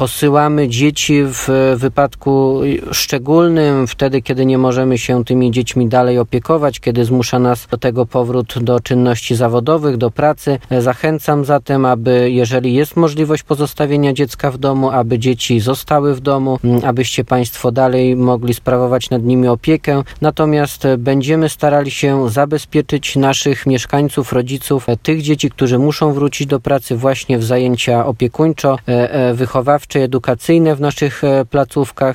posyłamy dzieci w wypadku szczególnym, wtedy kiedy nie możemy się tymi dziećmi dalej opiekować, kiedy zmusza nas do tego powrót do czynności zawodowych, do pracy. Zachęcam zatem, aby jeżeli jest możliwość pozostawienia dziecka w domu, aby dzieci zostały w domu, abyście Państwo dalej mogli sprawować nad nimi opiekę. Natomiast będziemy starali się zabezpieczyć naszych mieszkańców, rodziców, tych dzieci, którzy muszą wrócić do pracy właśnie w zajęcia opiekuńczo-wychowawcze, edukacyjne w naszych placówkach.